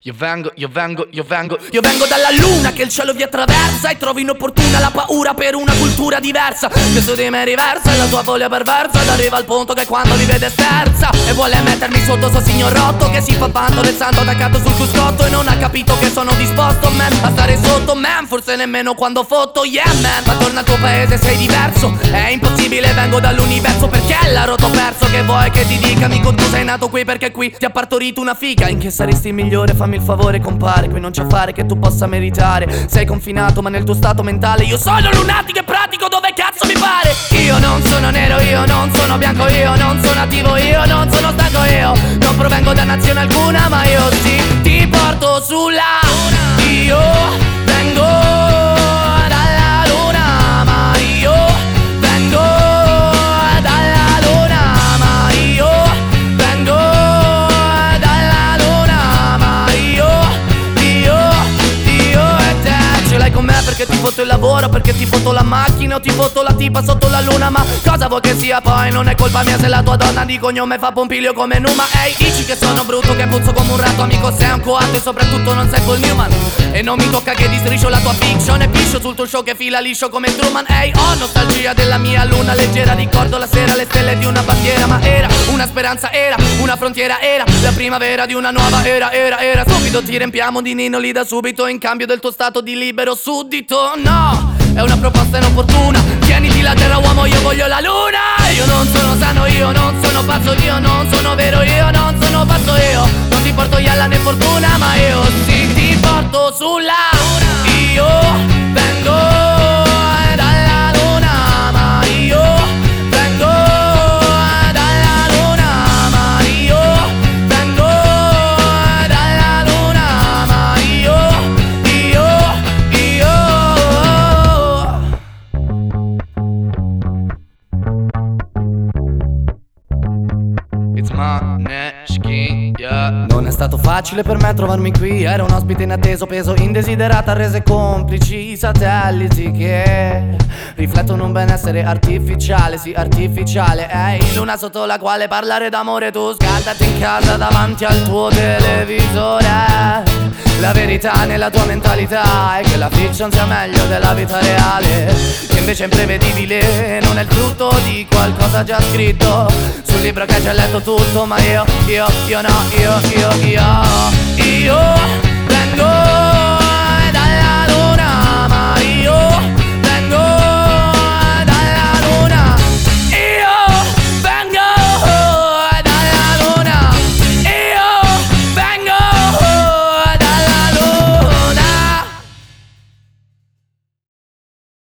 Io vengo dalla luna che il cielo vi attraversa e trovo inopportuna la paura per una cultura diversa che su di me riversa e la tua voglia perversa ed arriva al punto che quando mi vede sterza e vuole mettermi sotto suo signor rotto che si fa vanto del santo attaccato sul cruscotto e non ha capito che sono disposto, man, a stare sotto, man, forse nemmeno quando fotto, yeah, man. Ma torna al tuo paese, sei diverso, è impossibile, vengo dall'universo perché l'ha rotto perso. Che vuoi che ti dica, amico, tu sei nato qui perché qui ti ha partorito una figa. In che saresti il migliore, fammi il favore, compare, qui non c'è affare che tu possa meritare. Sei confinato ma nel tuo stato mentale io sono lunatico e pratico dove cazzo mi pare. Io non sono nero, io non sono bianco, io non sono attivo, io non sono stanco, io non provengo da nazione alcuna, ma io sì, ti porto sulla luna. Io vengo dalla luna, ma io vengo dalla luna, ma io vengo dalla luna, ma io e te. Ce l'hai con me perché ti foto il lavoro, perché ti foto la macchina o ti foto la tipa sotto la luna. Ma cosa vuoi che sia poi? Non è colpa mia se la tua donna di cognome fa Pompilio come Numa. Ehi, dici che sono brutto, che puzzo come un ratto, amico sei un coatto e soprattutto non sei Paul Newman. E non mi tocca che distriscio la tua fiction e piscio sul tuo show che fila liscio come Truman. Ehi, ho nostalgia della mia luna leggera, ricordo la sera le stelle di una bandiera. Ma era una speranza, era una frontiera, era la primavera di una nuova era. Subito ti riempiamo di ninoli da subito in cambio del tuo stato di libero suddito. No, è una proposta inopportuna, tieniti la terra uomo, io voglio la luna. Io non sono sano, io non sono pazzo, io non sono vero, io non sono pazzo, io non ti porto ialla né fortuna, ma io sì ti porto sulla luna. Io vengo dalla luna, ma io vengo dalla luna, ma io vengo dalla luna, ma io It's Maneskin, yeah. Non è stato facile per me trovarmi qui, ero un ospite inatteso, peso indesiderata, rese complici i satelliti che riflettono un benessere artificiale, sì artificiale. Ehi, luna sotto la quale parlare d'amore, tu scaldati in casa davanti al tuo televisore. La verità nella tua mentalità è che la fiction sia meglio della vita reale, che invece è imprevedibile, non è il frutto di qualcosa già scritto sul libro che hai già letto tutto. Ma io no, io